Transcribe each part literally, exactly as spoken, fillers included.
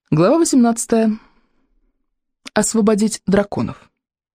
Глава восемнадцатая. Освободить драконов.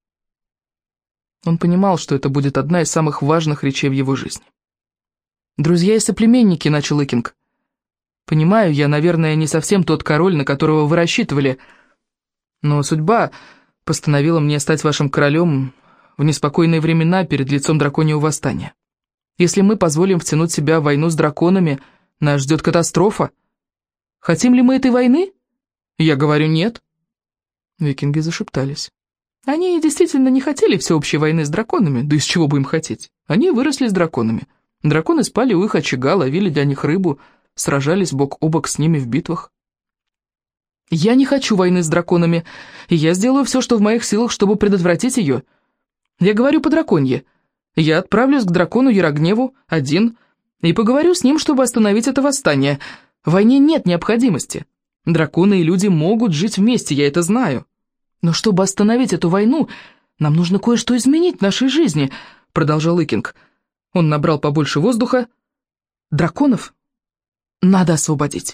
Он понимал, что это будет одна из самых важных речей в его жизни. «Друзья и соплеменники», — начал Икинг. «Понимаю, я, наверное, не совсем тот король, на которого вы рассчитывали, но судьба постановила мне стать вашим королем в неспокойные времена перед лицом драконьего восстания. Если мы позволим втянуть себя в войну с драконами, нас ждет катастрофа. Хотим ли мы этой войны? Я говорю нет». Викинги зашептались. Они действительно не хотели всеобщей войны с драконами, да из чего бы им хотеть? Они выросли с драконами. Драконы спали у их очага, ловили для них рыбу, сражались бок о бок с ними в битвах. Я не хочу войны с драконами, и я сделаю все, что в моих силах, чтобы предотвратить ее. Я говорю по-драконье. Я отправлюсь к дракону Ярогневу один и поговорю с ним, чтобы остановить это восстание. В войне нет необходимости. Драконы и люди могут жить вместе, я это знаю. Но чтобы остановить эту войну, нам нужно кое-что изменить в нашей жизни, продолжал Икинг. Он набрал побольше воздуха. Драконов надо освободить.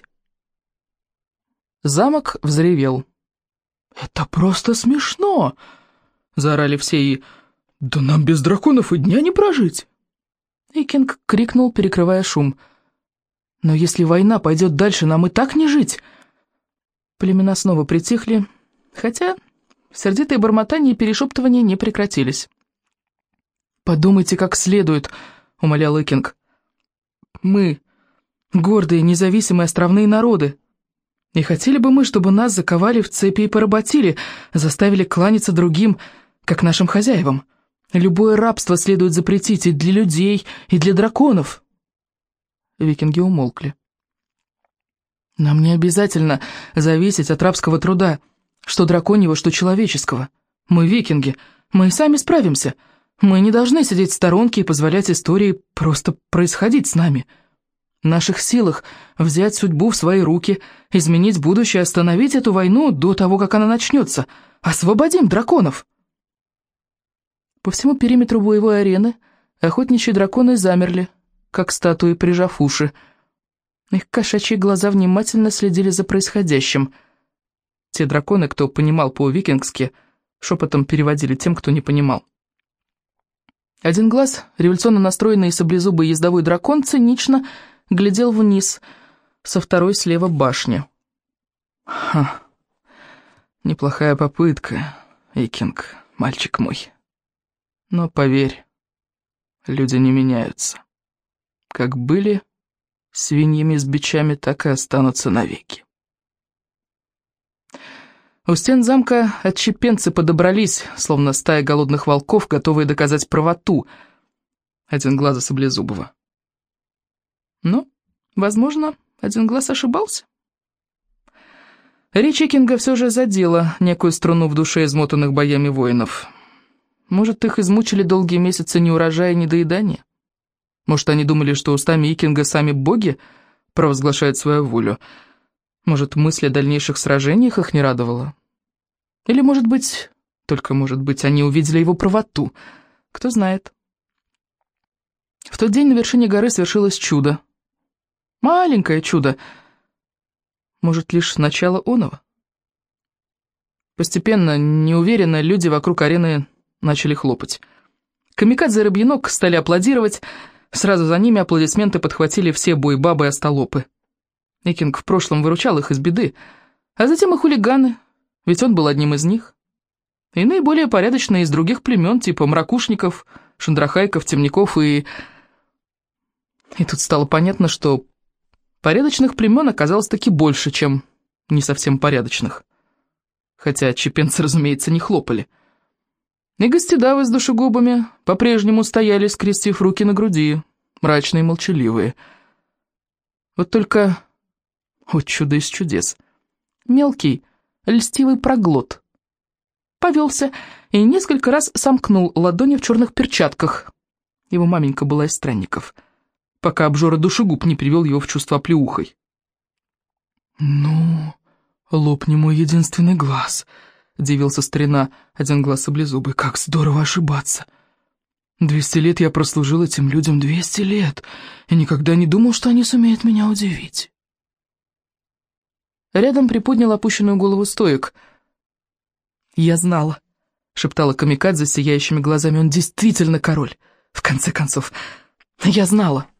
Замок взревел. «Это просто смешно!» — заорали все и... «Да нам без драконов и дня не прожить!» Икинг крикнул, перекрывая шум. «Но если война пойдет дальше, нам и так не жить!» Племена снова притихли, хотя сердитые бормотания и перешептывания не прекратились. «Подумайте как следует», — умолял Икинг. «Мы — гордые, независимые островные народы. И хотели бы мы, чтобы нас заковали в цепи и поработили, заставили кланяться другим, как нашим хозяевам. Любое рабство следует запретить и для людей, и для драконов». Викинги умолкли. «Нам не обязательно зависеть от рабского труда, что драконьего, что человеческого. Мы викинги, мы и сами справимся. Мы не должны сидеть в сторонке и позволять истории просто происходить с нами. В наших силах взять судьбу в свои руки, изменить будущее, остановить эту войну до того, как она начнется. Освободим драконов!» По всему периметру боевой арены охотничьи драконы замерли, как статуи, прижав уши. Их кошачьи глаза внимательно следили за происходящим. Те драконы, кто понимал по-викингски, шепотом переводили тем, кто не понимал. Один глаз, революционно настроенный и саблезубый ездовой дракон, цинично глядел вниз, со второй слева башни. «Ха, неплохая попытка, Икинг, мальчик мой. Но поверь, люди не меняются. Как были свиньями с бичами, так и останутся навеки». У стен замка отщепенцы подобрались, словно стая голодных волков, готовые доказать правоту один глаза Саблезубова. Но, возможно, один глаз ошибался. Речь Икинга все же задела некую струну в душе измотанных боями воинов. Может, их измучили долгие месяцы неурожая и недоедания? Может, они думали, что устами Икинга сами боги провозглашают свою волю? Может, мысль о дальнейших сражениях их не радовала? Или, может быть, только может быть, они увидели его правоту? Кто знает. В тот день на вершине горы свершилось чудо. Маленькое чудо. Может, лишь начало оного? Постепенно, неуверенно, люди вокруг арены начали хлопать. Камикадзе и Рыбьенок стали аплодировать. Сразу за ними аплодисменты подхватили все бойбабы и остолопы. Икинг в прошлом выручал их из беды, а затем и хулиганы, ведь он был одним из них. И наиболее порядочные из других племен, типа мракушников, шандрахайков, темников и... И тут стало понятно, что порядочных племен оказалось таки больше, чем не совсем порядочных. Хотя чепенцы, разумеется, не хлопали. И гостедавы с душегубами по-прежнему стояли, скрестив руки на груди, мрачные и молчаливые. Вот только... О, чудо из чудес! Мелкий, льстивый проглот повелся и несколько раз сомкнул ладони в черных перчатках. Его маменька была из странников, пока обжора душегуб не привел его в чувство оплеухой. «Ну, лопни мой единственный глаз», — дивился старина, один глаз саблезубый. «Как здорово ошибаться! Двести лет я прослужил этим людям, двести лет, и никогда не думал, что они сумеют меня удивить». Рядом приподнял опущенную голову стоик. «Я знала», — шептала Камикадзе с сияющими глазами, — «он действительно король. В конце концов, я знала».